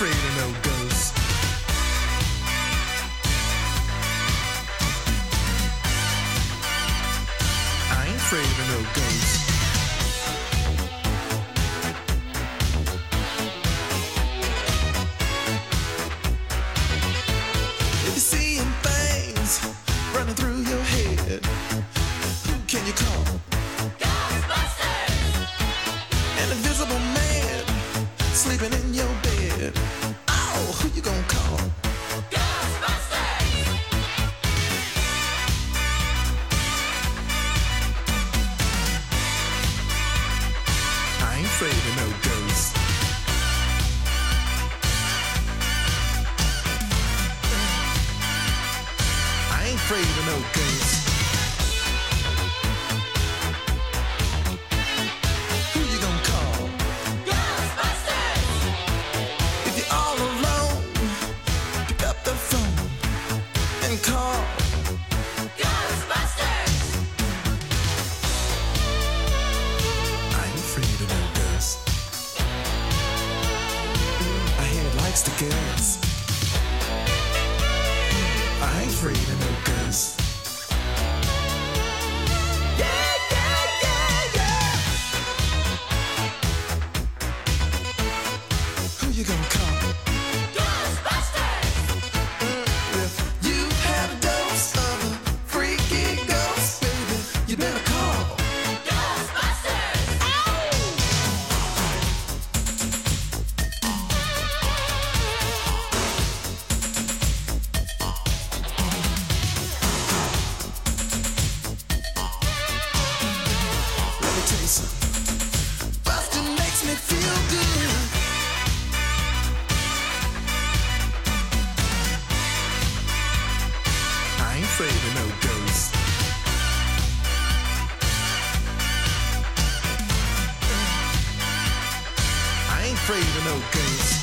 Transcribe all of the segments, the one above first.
afraid of no ghosts. I ain't afraid of no ghosts. If you're seeing things running through your head, who can you call? Ghostbusters! An invisible man sleeping in your bed. Oh, who you gonna call? Ghostbusters! I ain't afraid of no ghosts. I ain't afraid of no ghosts. Who you gonna call? Ghostbusters! If you're all alone, pick up the phone and call Ghostbusters! I ain't afraid of no ghosts. I hear it likes the girls. I ain't afraid of no ghosts. Yeah, yeah, yeah, yeah. Who you gonna call? Ghostbusters! If you had a dose of a freaky ghost, baby, you better call Ghostbusters! Let me tell you something. Bustin' makes me feel good. I ain't afraid of no ghosts. I ain't afraid of no ghosts.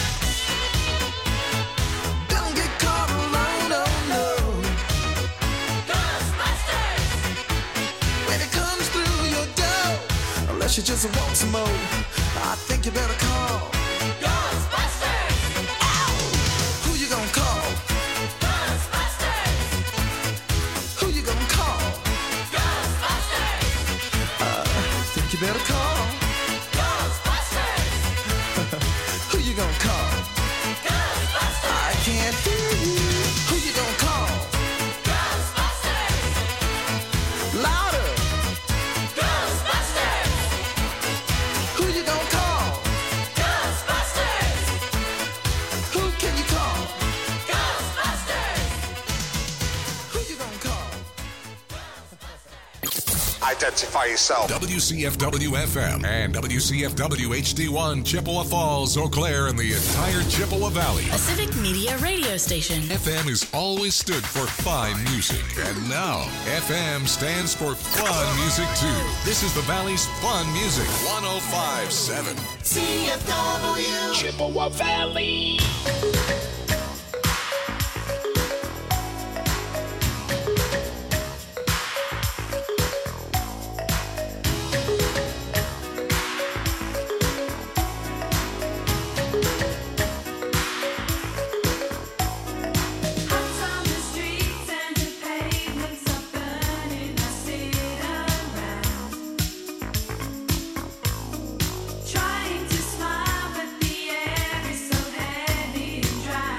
Don't get caught alone, oh no. Ghostbusters! When it comes through your door, unless you just want some more, I think you better call Ghostbusters! Ow! Who you gonna call? Ghostbusters! Who you gonna call? Ghostbusters! Think you better call Ghostbusters! Who you gonna call? Ghostbusters! I can't hear you. Who you gonna call? Ghostbusters! Louder! Ghostbusters! Who you gonna call? Ghostbusters! Who can you call? Ghostbusters! Who you gonna call? Identify yourself. WCFW-FM and WCFW-HD1, Chippewa Falls, Eau Claire, and the entire Chippewa Valley. A civic media radio station. FM has always stood for fine music, and now FM stands for fun music too. This is the Valley's fun music, 105.7. CFW Chippewa Valley. Out on the streets and the pavements are burning. I sit around, trying to smile, but the air is so heavy and dry.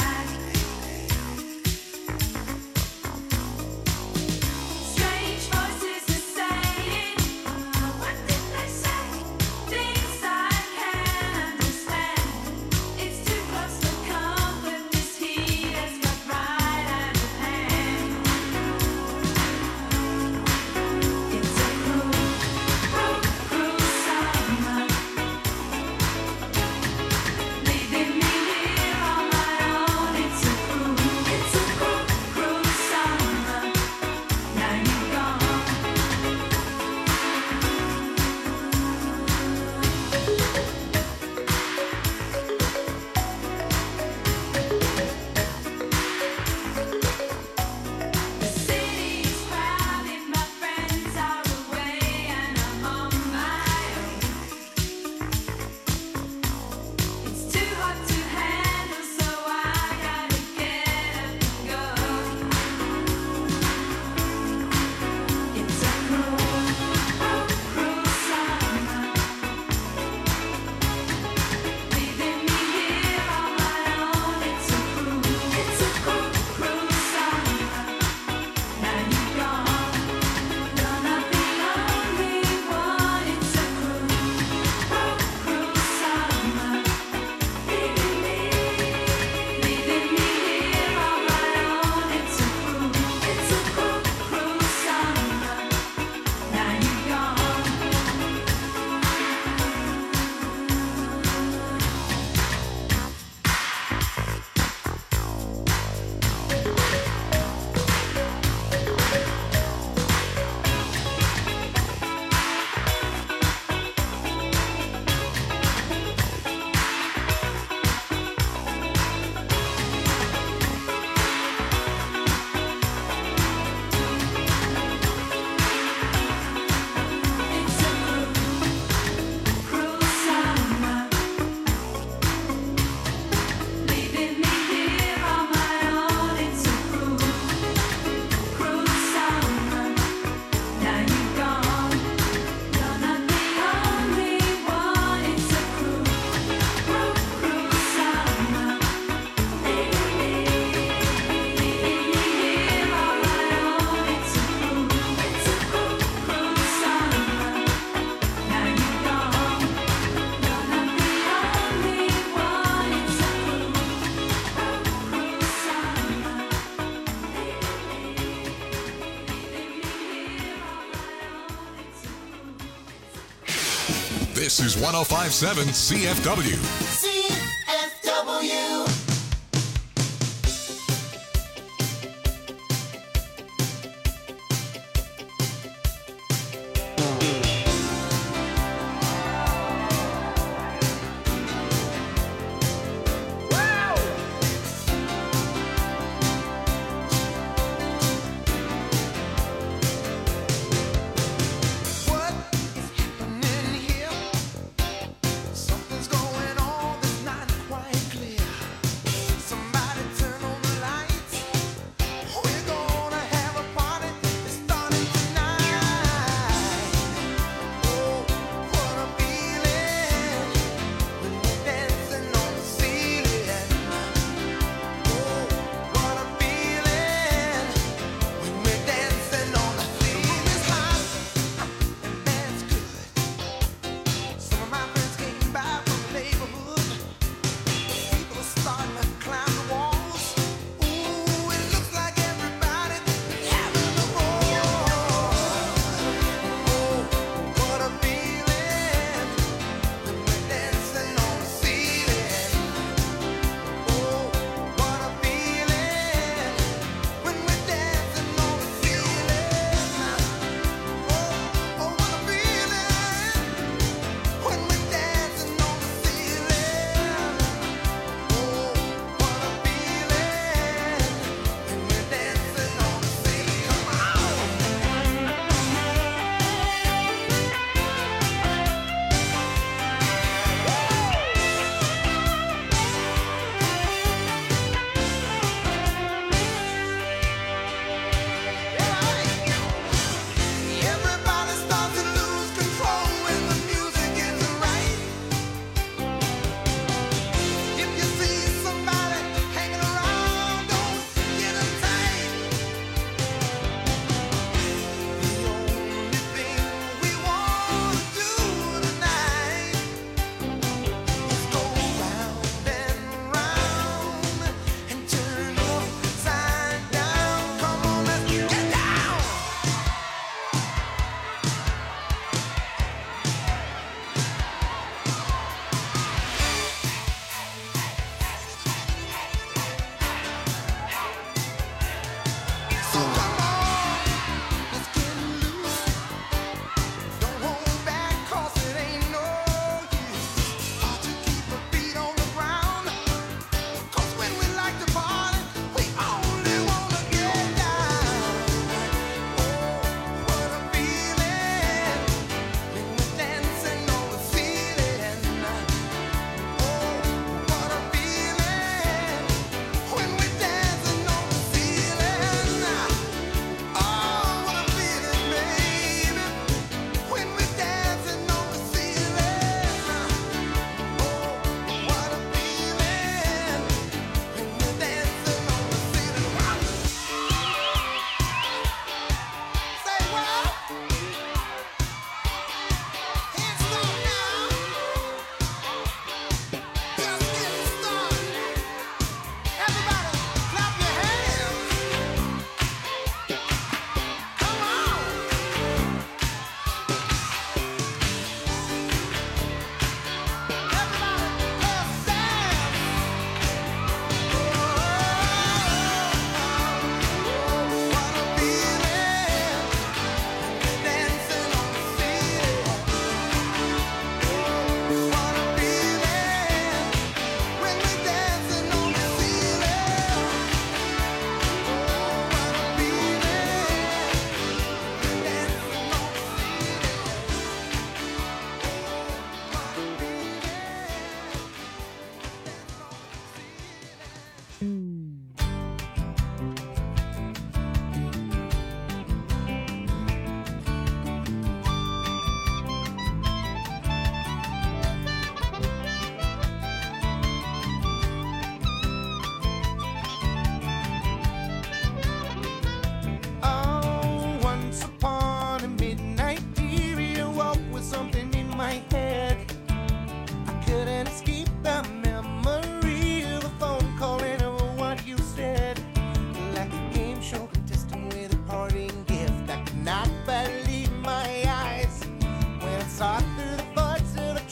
This is 105.7 CFW. CFW. What is happening here? Something's going on that's not quite clear. Somebody turn on the lights. We're gonna have a party that's starting tonight. Oh, what a feeling when we're dancing on the ceiling. Oh, what a feeling when we're dancing on the ceiling. It's hot and that's good. Some of my friends came by from the neighborhood. People are starting to climb the walls. Ooh, it looks like everybody's having a ball. Oh, what a feeling when we're dancing on the ceiling. Oh, what a feeling when we're dancing on the ceiling. Oh, what a feeling when we're dancing on the ceiling. Oh, what a feeling when we're dancing on the ceiling. Come on. Everybody starts to lose control when the music isn't right. If you see somebody hanging around, don't get uptight. The only thing we want to do tonight is go round and round and turn upside down. Come on, let's get down. So come on, let's get loose. Don't hold back 'cause it ain't no use. Ought to keep a beat on the ground. 'Cause when we like to party, we only wanna get down. Oh, what a feeling when we're dancing on the ceiling. Oh, what a feeling when we're dancing on the ceiling. Oh, what a feeling, baby, when we're dancing on the ceiling. Oh, what a feeling when we're dancing on the ceiling. Say what? Hands up now. Just getting started. Everybody, clap your hands. Come on. Everybody, let's dance. What a feeling dancing on the ceiling. What a feeling when we're dancing on the ceiling. What a feeling dancing on the Oh, once upon a midnight period, woke with something in my head. I couldn't escape the memory of a phone call and of what you said. Like a game show contestant with a parting gift. I could not believe my eyes when I saw through the buds of the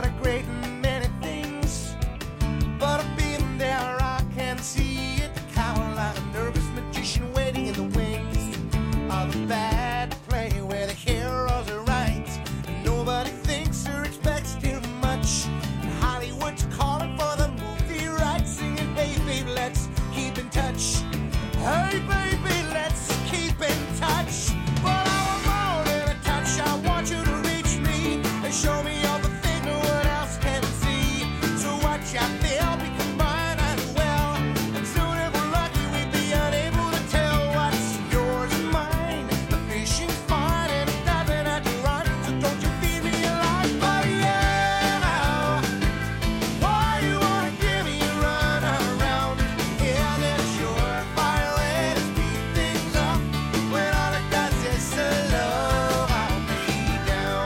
are great in many things, but being there I can see it. Cower like a nervous magician waiting in the wings of a bad play where the heroes are right. Nobody thinks or expects too much. Hollywood's calling for the movie rights, singing, hey baby, let's keep in touch. Hey baby, let's keep in touch. But I want more than a touch. I want you to reach me and show me all the things no one else can see. So watch out there, we combine as well. And soon if we're lucky, we'd be unable to tell what's yours and mine. The fishing's fine and it doesn't have to run. So don't you feed me alive, but yeah. Why you wanna give me a run around? Yeah, that's your fire way to speed things up. When all it does is slow me down.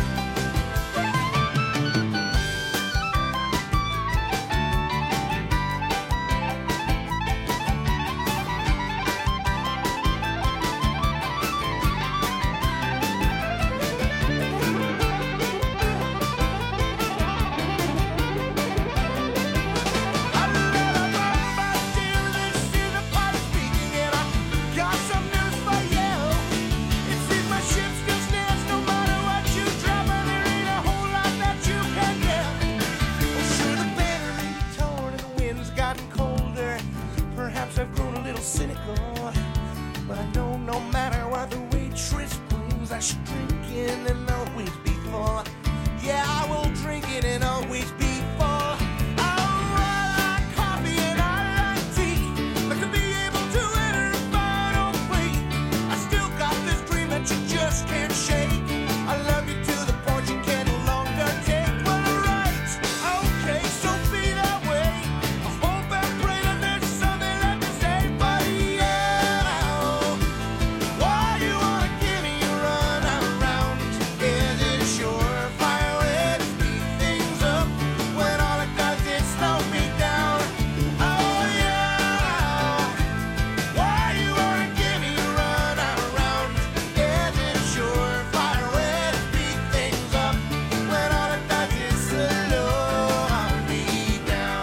I've grown a little cynical, but I know no matter what the waitress brings, I should drink it and always be full. Yeah, I will drink it and always be full. I like coffee and I like tea, but to be able to enter a final plea, I still got this dream that you just can't shake. I love you to the point you can no longer take. Well, alright, okay, so be that way. I hope and pray that there's something left to say, but yeah. Why you wanna give me a run around? Is it surefire way to speed things up when all it does is slow me down? Oh yeah. Why you wanna give me a run around? Is it surefire way to speed things up when all it does is slow me down?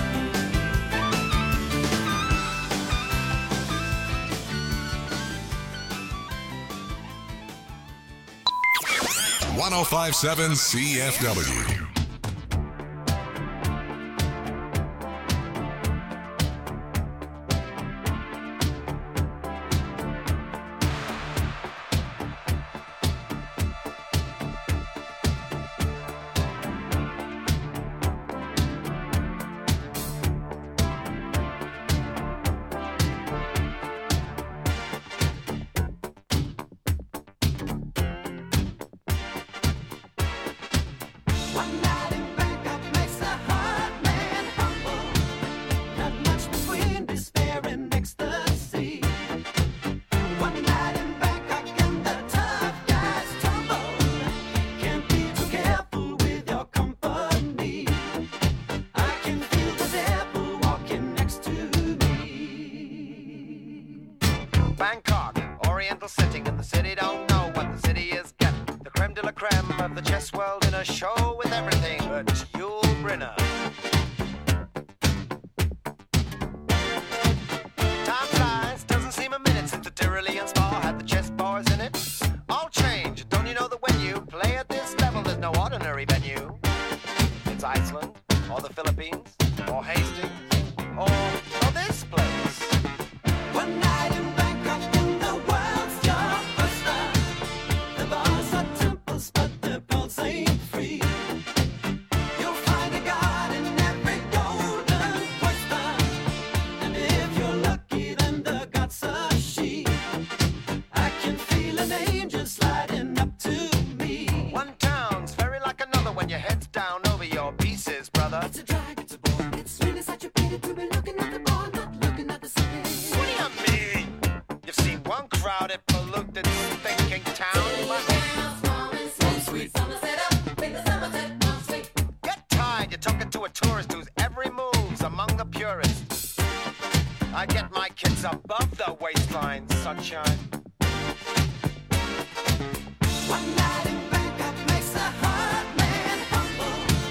1057 CFW. One night in Bangkok makes the heart man humble. Not much between despair and ecstasy. One night in Bangkok and the tough guys tumble. Can't be too careful with your company. I can feel the devil walking next to me. Bangkok, oriental setting, and the city don't know what the city is getting. The creme de la creme of the chess world in a show with everything but Yul Brynner. Time flies, doesn't seem a minute since the Tyrolean Spa had the chess bars in it. All change, don't you know that when you play at this level, there's no ordinary venue? It's Iceland, or the Philippines, or Hastings, or this place. One night in Bangkok and the world's your oyster. The bars are temples, but the pulse ain't free. You'll find a god in every golden oyster. And if you're lucky, then the god's a she. I can feel an angel sliding up to me. One town's very like another when your head's down over your pieces, brother. It's a drag, it's a bore. It's really such a pity to be looking at the bar, not looking at the city. What do you mean? You've seen one crowded, polluted, thinking town. Get tired, you're talking to a tourist whose every move's among the purists. I get my kids above the waistline, sunshine. One night in Bangkok makes a heart man humble.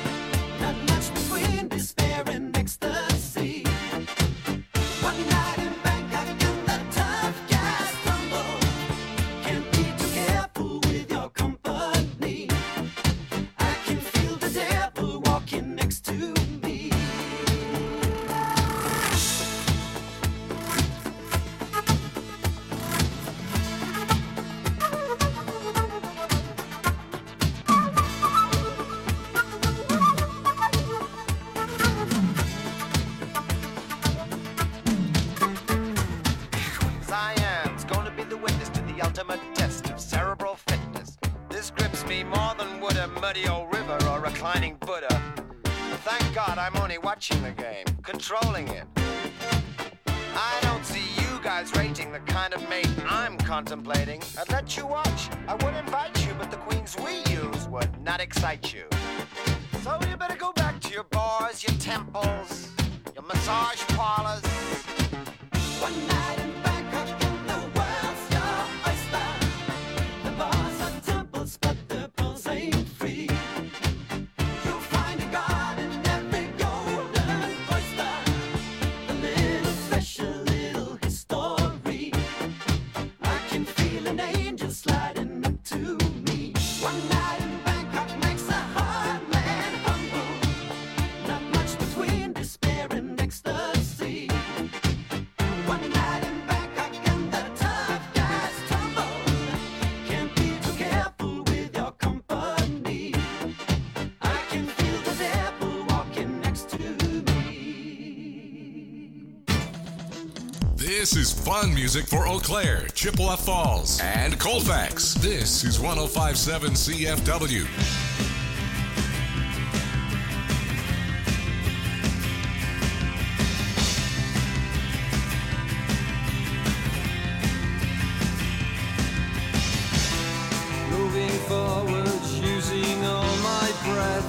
Thank God I'm only watching the game, controlling it. I don't see you guys rating the kind of mate I'm contemplating. I'd let you watch, I would invite you, but the queens we use would not excite you. So you better go back to your bars, your temples, your massage parlors. One night in Bangkok and the world's your oyster. The bars are temples, but the pearls ain't free. You'll find a god in every golden oyster. A little special, little history. I can feel an angel sliding up to me. One night in Bangkok makes a hard man humble. Not much between despair and ecstasy. One night in Bangkok and the tough guys tumble. Can't be too careful with your company. I can feel the devil walking next to me. This is fun music for Eau Claire, Chippewa Falls, and Colfax. This is 105.7 CFW. Moving forwards, using all my breath.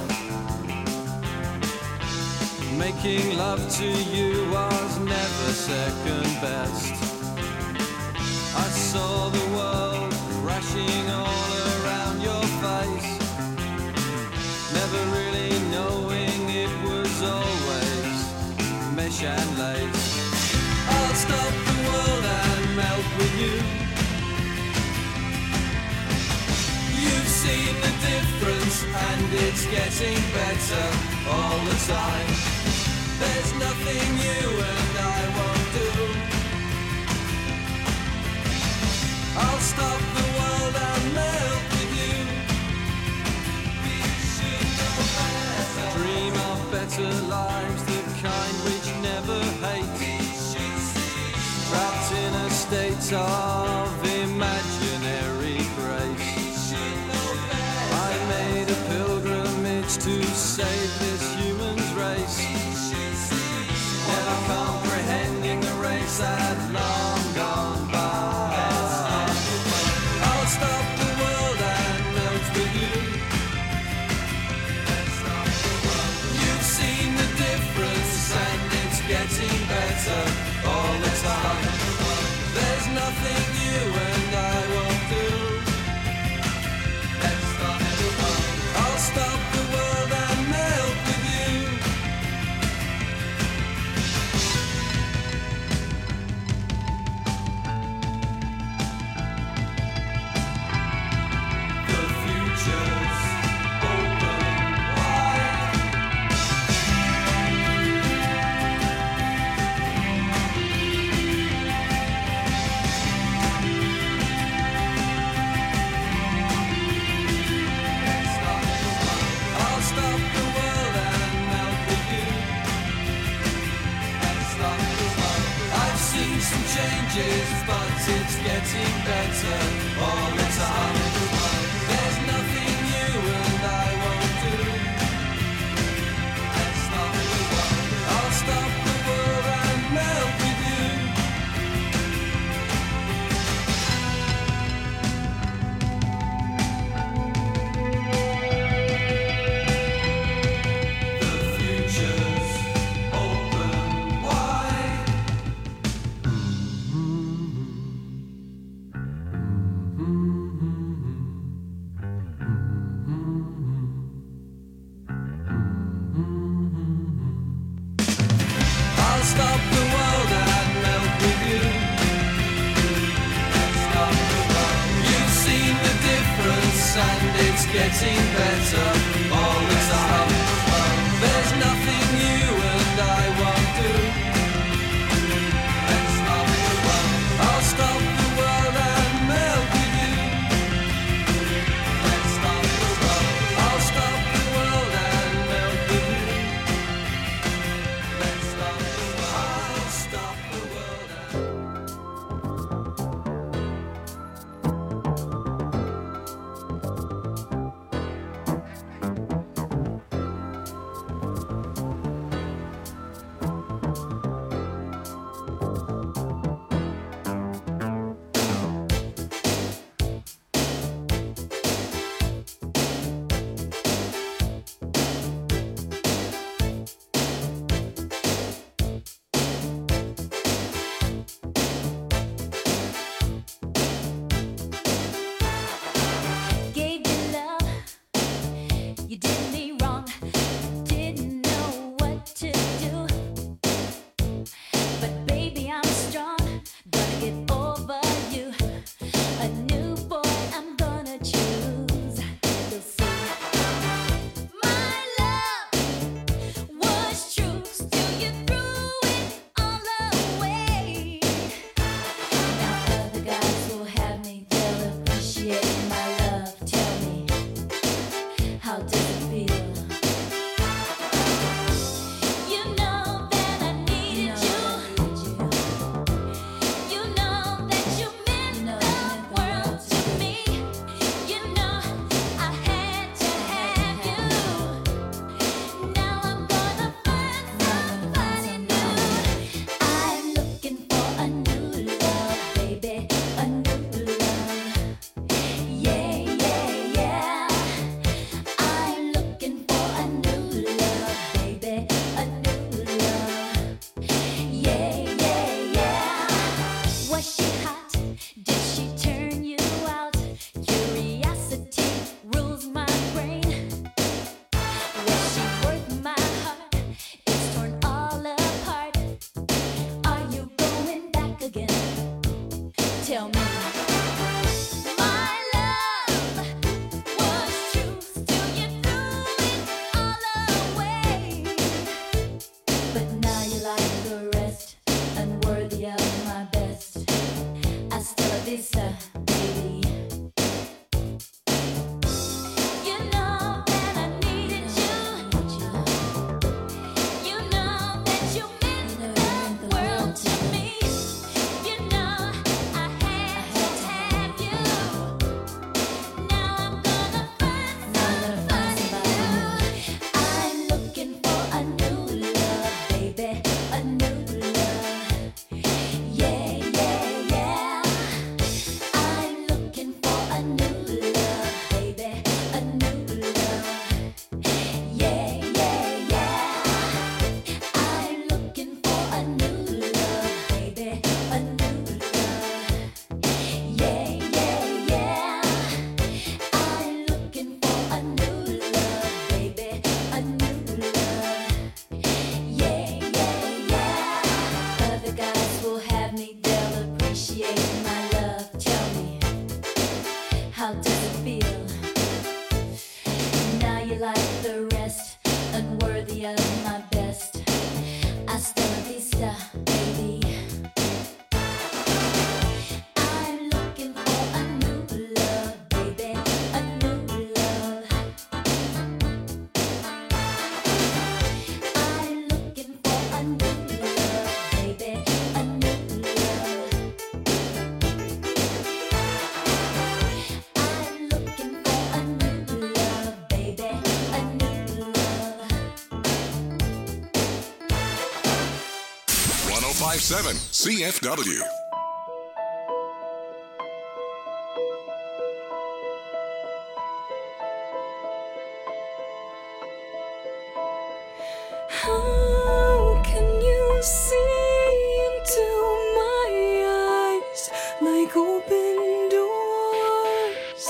Making love to you was never second best. I saw the world crashing all around your face. Never really knowing it was always mesh and lace. I'll stop the world and melt with you. You've seen the difference and it's getting better all the time. There's nothing you and I won't do. I'll stop the world and melt with you. We should know better. Dream of better lives, the kind which never hate. Trapped in a state of imaginary grace. I made a pilgrimage to save this human's race. Never comprehending the race had long gone by. I'll stop the world and melt with you. You've seen the difference and it's getting better all the time. There's nothing you and I won't do. I'll stop the world and melt with you. The future's open wide. I'll stop the world and melt with you. I've seen some changes, but it's getting better all the time. There's nothing you and I won't do. I'll stop the world and melt with you. The future's open wide. I'll stop the world and melt with you. You've seen the difference and it's getting better all the time. There's nothing you and I won't do. I'll stop the world and melt with you. I'll stop the world and melt with you. I'll stop the world and 1057 CFW. How can you see into my eyes like open doors,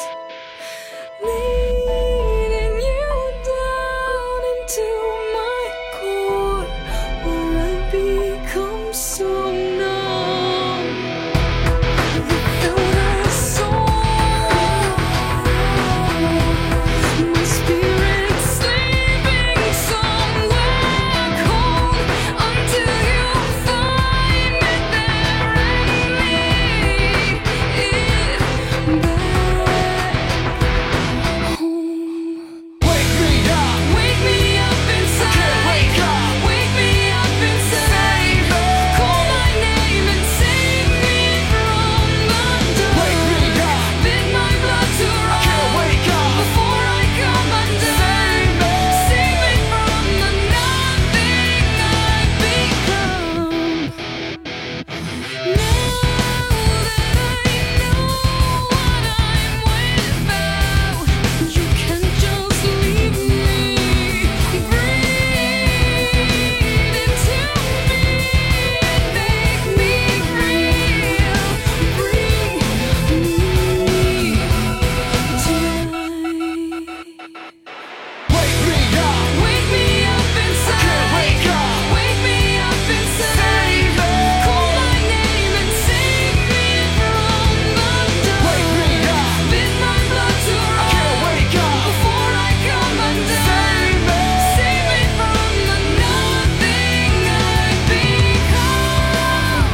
leading you down into my core, where I become so numb without a soul. My spirit sleeping somewhere cold until you find me there and lead it back home. Wake me up inside. Can't wake up. Wake me up inside. Call my name and save me from the dark. Wake me up. Bid my blood to run. Can't wake up before I come undone. Save me from the nothing I've become. Now that I know what I'm without, you can just leave me. Breathe into me and make me real. Bring me to life. Wake me up inside. Can't wake up. Wake me up inside. Call my name and save me from the dark. Wake me up. Bid my blood to run. Can't wake up before I come undone. Save me from the nothing I've become.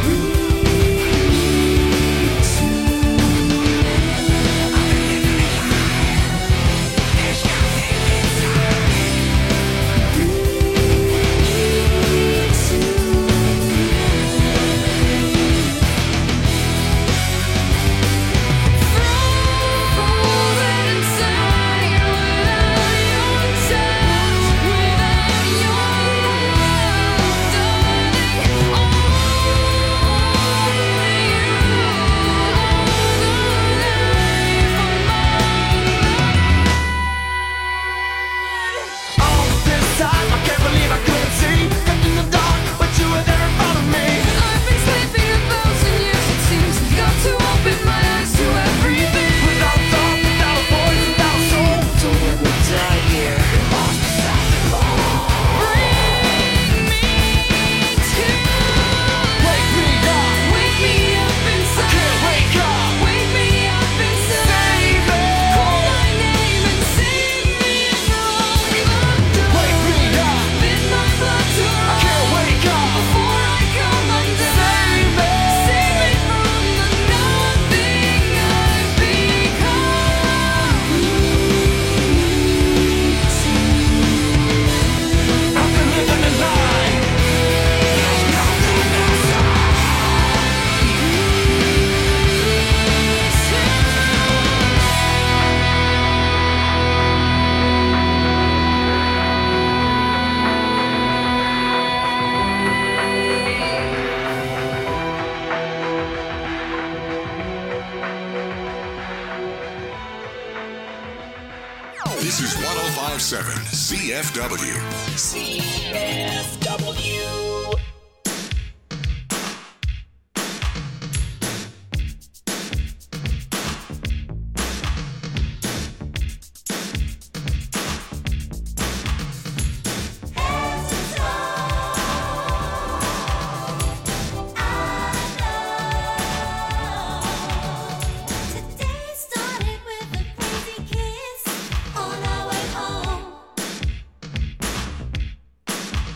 Frozen inside without your touch, without your love, darling. Only you are the life of my life. All this time, I can't believe I couldn't see. Kept in the dark, but you were there in front of me. I've been sleeping 1,000 years, it seems. Got to open my eyes to everything. Without thought, without a voice, without a soul. So when we die here, lost beside the ball. Bring me to Wake me up. Wake me up inside. Can't wake up. Wake me up inside. Call my name and save me from the dark. Wake me up. Bid my blood to run. Can't wake up before I come undone. Save me from the nothing I've become. I've been living a lie. There's nothing outside. This is 1057 CFW. CFW. Today started with a crazy kiss on our way home.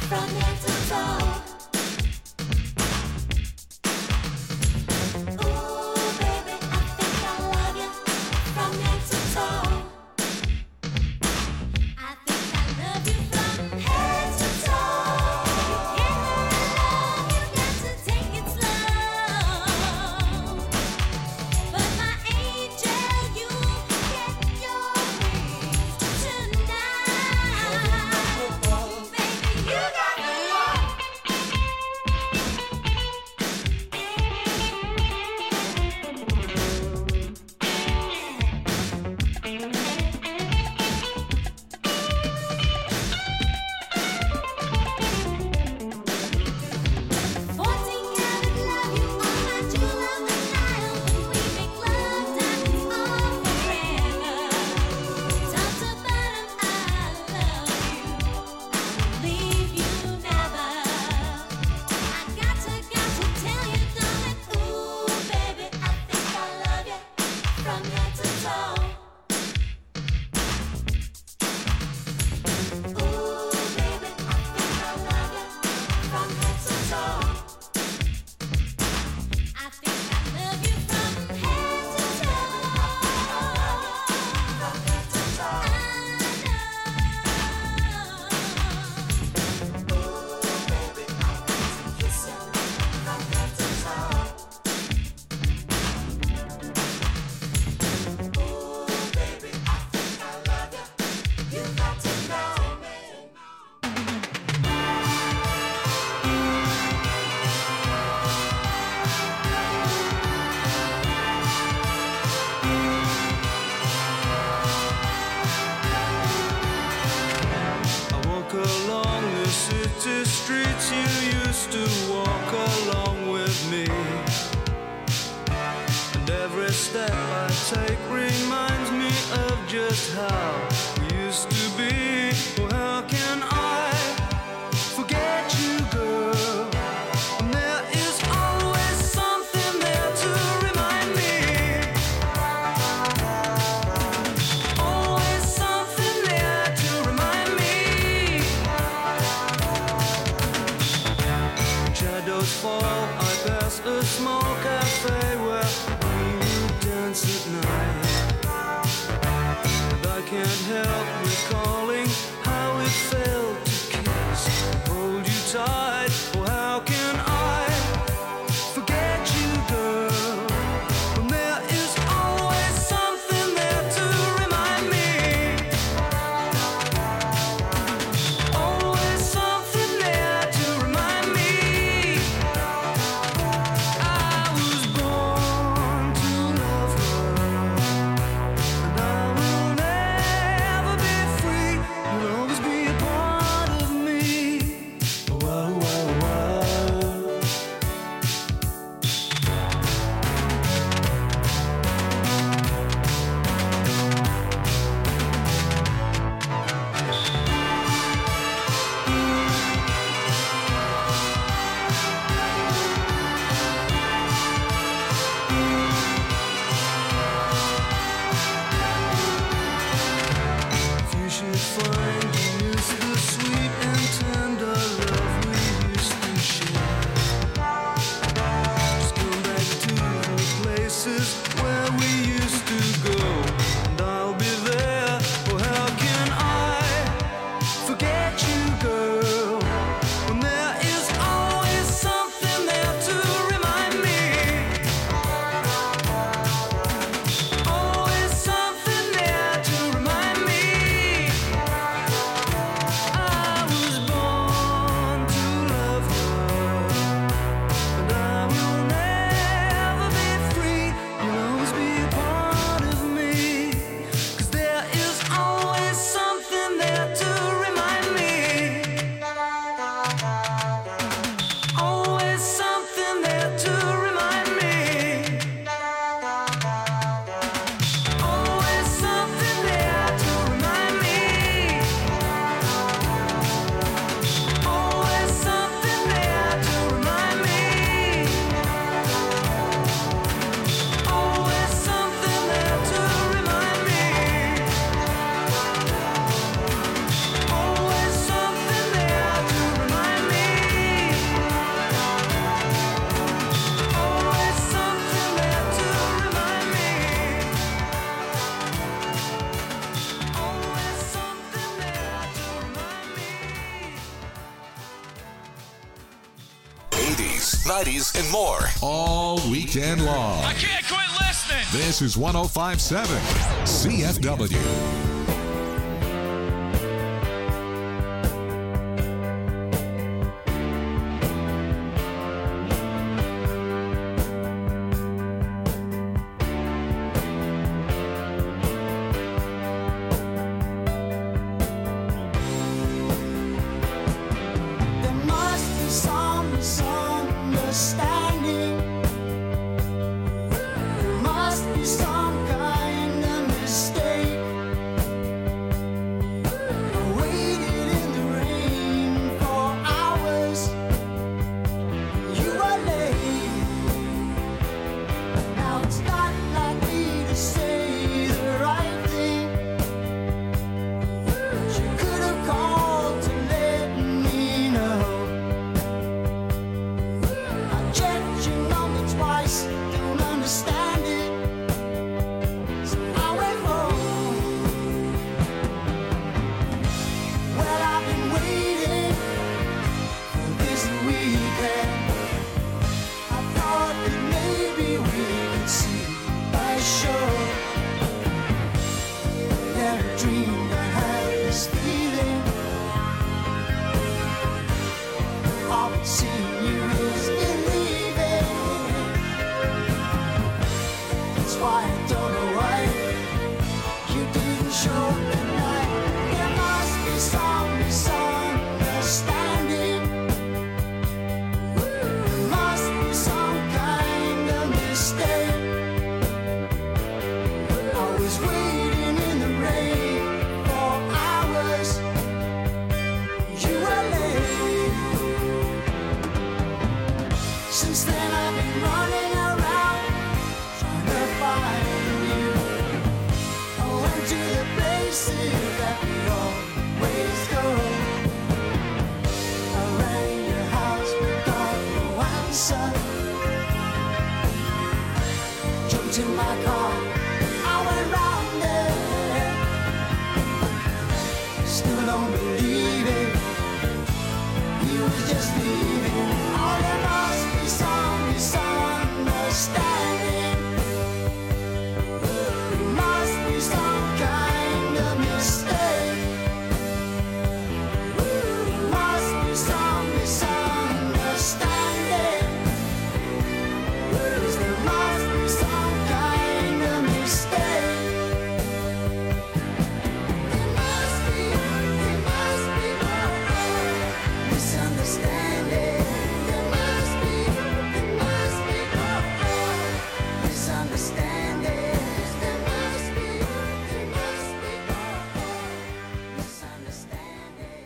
from head to toe. Ooh, baby, I think I love you from head to toe. I think I love you from head to toe. You can't love, you got to take it slow. But my angel, you get your wings tonight. Baby, you got me. I walk along the city streets you used to walk along with me. And every step I take reminds me of just how we used to be. Well, how can I forget you, girl? And there is always something there to remind me. Always something there to remind me. Shadows fall, I pass a small cafe where we would dance at night. And I can't help recalling how it felt to kiss and hold you tight. Oh, how can I forget you, girl? When there is always something there to remind me. Always something there to remind me. I 80s, 90s, and more all weekend long. I can't quit listening. This is 105.7 CFW. There must be some misunderstanding. There must be some kind of mistake. I waited in the rain for hours. You were late. Now it's not like me to say the right thing. You could have called to let me know. I checked your number twice, don't understand it. So I went home. Well, I've been waiting for this weekend. I thought that maybe we could see a show. Never dreamed I had this feeling. All I've seen you is believing. That's why I don't know why you didn't show tonight. There must be some misunderstanding. There must be some kind of mistake. I was waiting in the rain for hours. You were late. Since then I've been running around trying to find you. I went to the places that we always go. I rang your house but got no answer. Jumped in my car, I went round there. Still don't believe it. He was just leaving. Oh, there must be some misunderstanding. There must be some kind of mistake. There must be some misunderstanding. There must be some kind of mistake. There must be misunderstanding. There must be misunderstanding. There must be misunderstanding.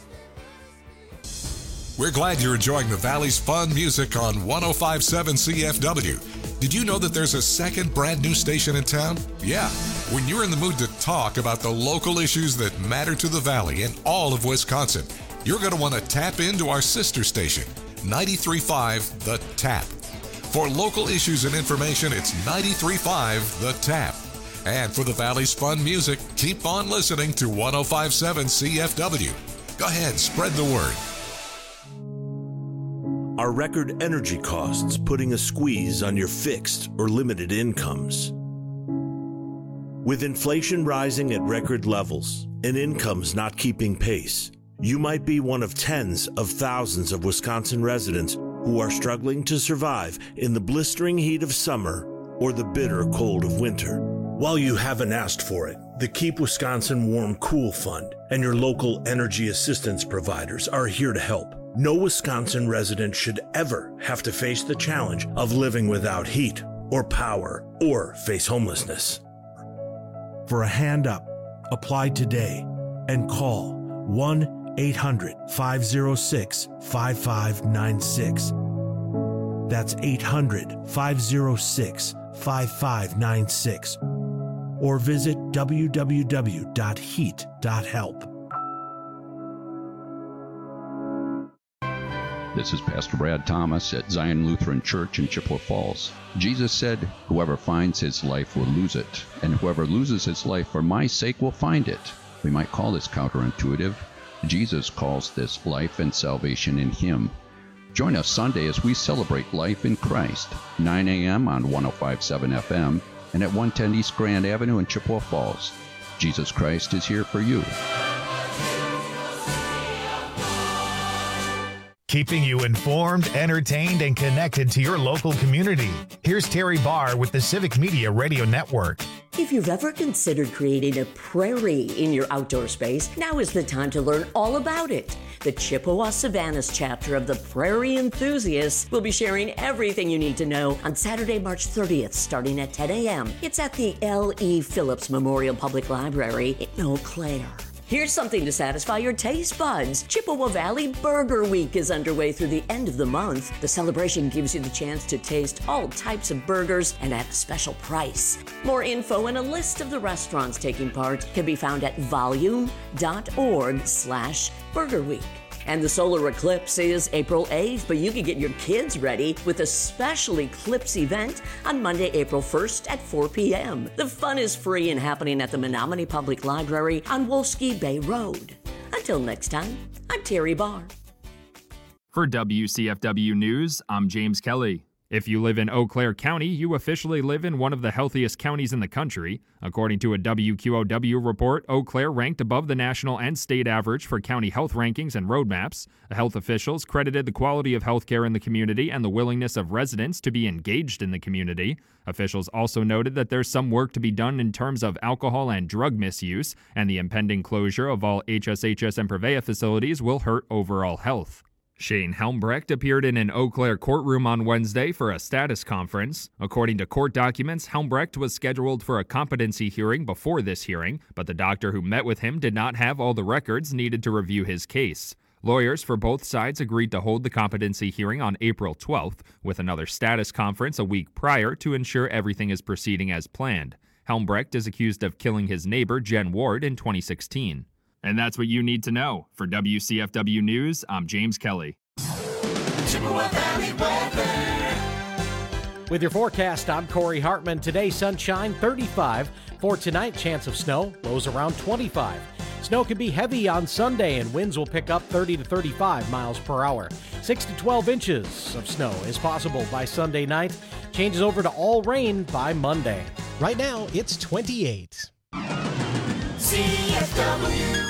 We're glad you're enjoying the Valley's fun music on 105.7 CFW. Did you know that there's a second brand new station in town? Yeah. When you're in the mood to talk about the local issues that matter to the Valley and all of Wisconsin, you're going to want to tap into our sister station, 93.5 The Tap. For local issues and information, it's 93.5 The Tap. And for the Valley's fun music, keep on listening to 105.7 CFW. Go ahead, spread the word. Are record energy costs putting a squeeze on your fixed or limited incomes? With inflation rising at record levels and incomes not keeping pace, you might be one of tens of thousands of Wisconsin residents who are struggling to survive in the blistering heat of summer or the bitter cold of winter. While you haven't asked for it, the Keep Wisconsin Warm Cool Fund and your local energy assistance providers are here to help. No Wisconsin resident should ever have to face the challenge of living without heat or power or face homelessness. For a hand up, apply today and call 1-800-506-5596. That's 800-506-5596. Or visit www.heat.help. This is Pastor Brad Thomas at Zion Lutheran Church in Chippewa Falls. Jesus said, "Whoever finds his life will lose it, and whoever loses his life for my sake will find it." We might call this counterintuitive. Jesus calls this life and salvation in him. Join us Sunday as we celebrate life in Christ, 9 a.m. on 105.7 FM and at 110 East Grand Avenue in Chippewa Falls. Jesus Christ is here for you. Keeping you informed, entertained, and connected to your local community. Here's Terry Barr with the Civic Media Radio Network. If you've ever considered creating a prairie in your outdoor space, now is the time to learn all about it. The Chippewa Savannas chapter of the Prairie Enthusiasts will be sharing everything you need to know on Saturday, March 30th, starting at 10 a.m. It's at the L.E. Phillips Memorial Public Library in Eau Claire. Here's something to satisfy your taste buds. Chippewa Valley Burger Week is underway through the end of the month. The celebration gives you the chance to taste all types of burgers and at a special price. More info and a list of the restaurants taking part can be found at volume.org/Burger Week. And the solar eclipse is April 8th, but you can get your kids ready with a special eclipse event on Monday, April 1st at 4 p.m. The fun is free and happening at the Menominee Public Library on Wolski Bay Road. Until next time, I'm Terry Barr. For WCFW News, I'm James Kelly. If you live in Eau Claire County, you officially live in one of the healthiest counties in the country. According to a WQOW report, Eau Claire ranked above the national and state average for county health rankings and roadmaps. Health officials credited the quality of healthcare in the community and the willingness of residents to be engaged in the community. Officials also noted that there's some work to be done in terms of alcohol and drug misuse, and the impending closure of all HSHS and Prevea facilities will hurt overall health. Shane Helmbrecht appeared in an Eau Claire courtroom on Wednesday for a status conference. According to court documents, Helmbrecht was scheduled for a competency hearing before this hearing, but the doctor who met with him did not have all the records needed to review his case. Lawyers for both sides agreed to hold the competency hearing on April 12th, with another status conference a week prior to ensure everything is proceeding as planned. Helmbrecht is accused of killing his neighbor, Jen Ward, in 2016. And that's what you need to know. For WCFW News, I'm James Kelly. Chippewa Valley weather. With your forecast, I'm Corey Hartman. Today, sunshine, 35. For tonight, chance of snow, lows around 25. Snow can be heavy on Sunday, and winds will pick up 30 to 35 miles per hour. 6 to 12 inches of snow is possible by Sunday night. Changes over to all rain by Monday. Right now, it's 28. CFW.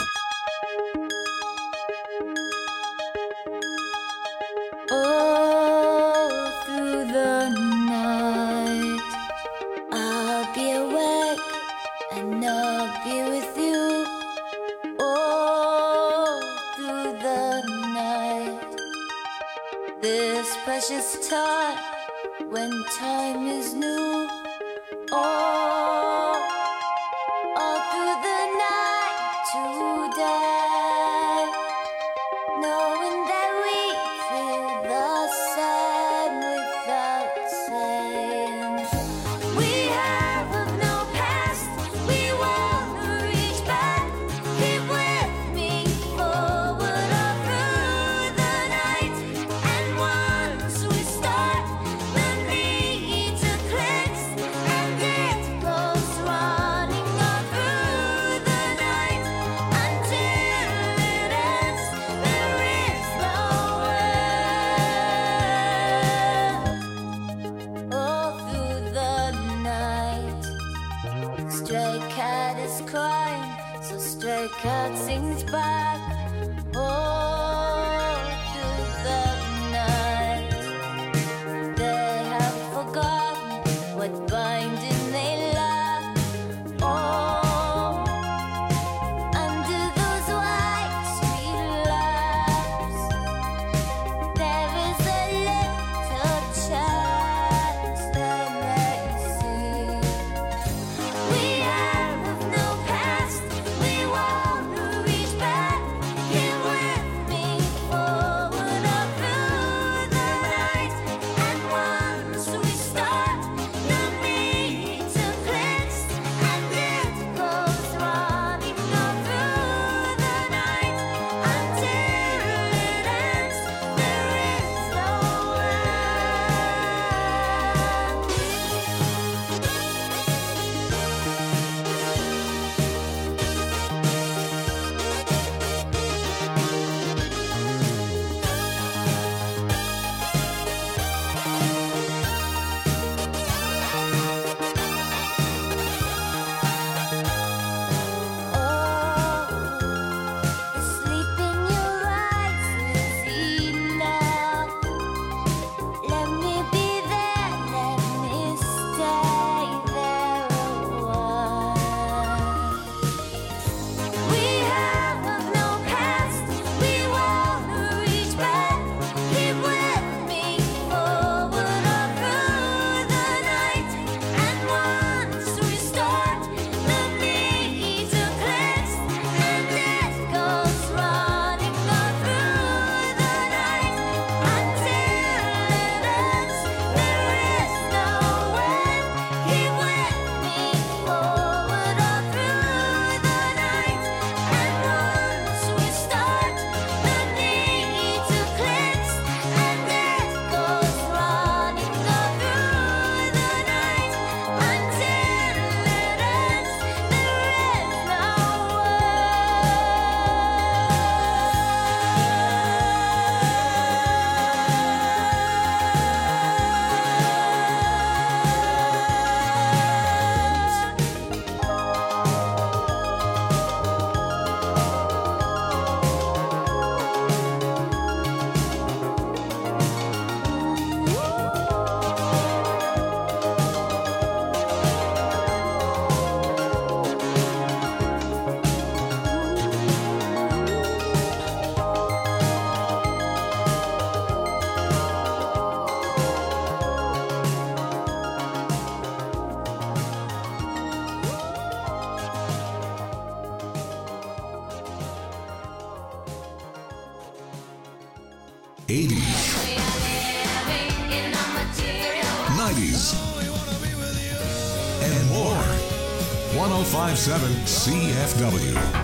All through the night, I'll be awake and I'll be with you. All through the night, this precious time when time is new. All through the night today, knowing that we feel the same without saying. We have no past, we wanna reach back. Keep with me forward all through the night. And once we start, the need to cleanse and get close. 80s, 90s, and more. 1057 CFW.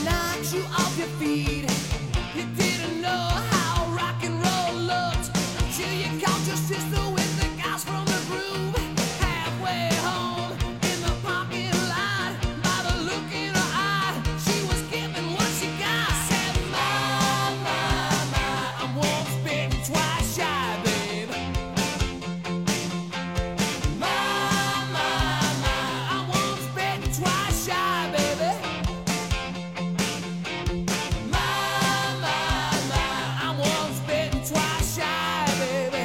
You didn't know how rock and roll looked twice shy, babe. I once been twice shy, baby. I once been twice shy, baby.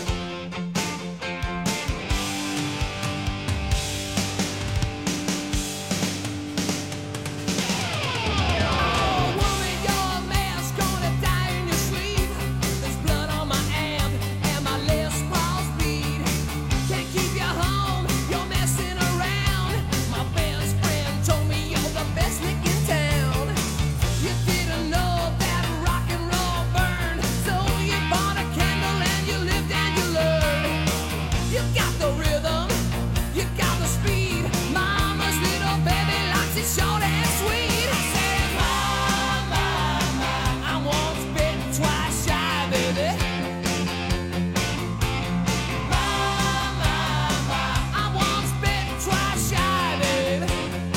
Oh, woman, you're a mess, gonna die in your sleep. There's blood on my amp and my Les Pauls bleed. Can't keep you home, you're messing around. My best friend told me you're the best lick in town. You didn't know that rock and roll burned, so you bought a candle and you lived and you learned. You got the rhythm, you got the speed. Mama's little baby likes it short and sweet. I said, I once been twice shy, baby. I once been twice shy, baby.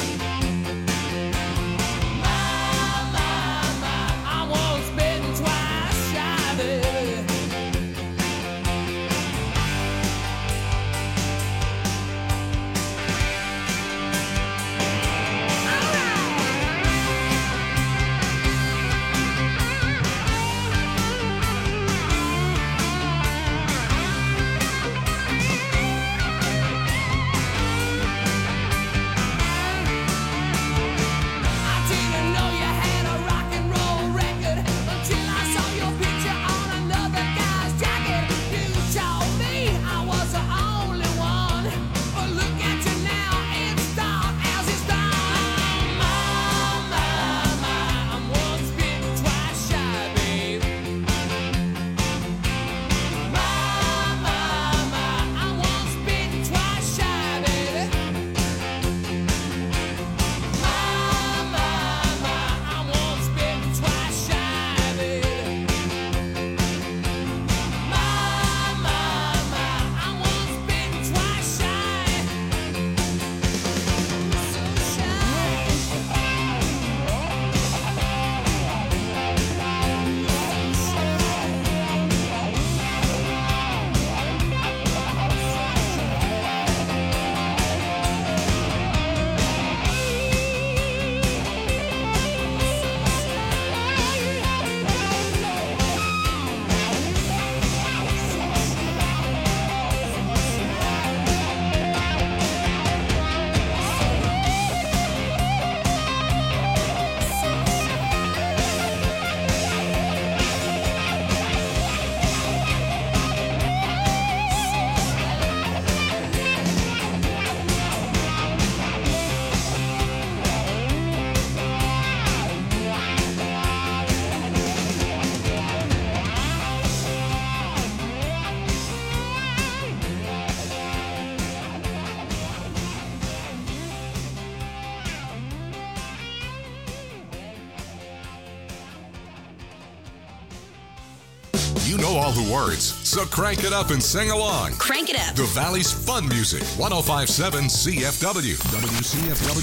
I once been twice shy, baby. I didn't know you had a rock and roll record until I saw your picture on another guy's jacket. You told me I was the only one, but look at you now, it's dark as it's dawn. I'm once been twice shy, babe. I once been twice shy, baby. I once been twice shy, baby. I once been twice shy. You know all the words, so crank it up and sing along. Crank it up. The Valley's fun music, 105.7 CFW. WCFW.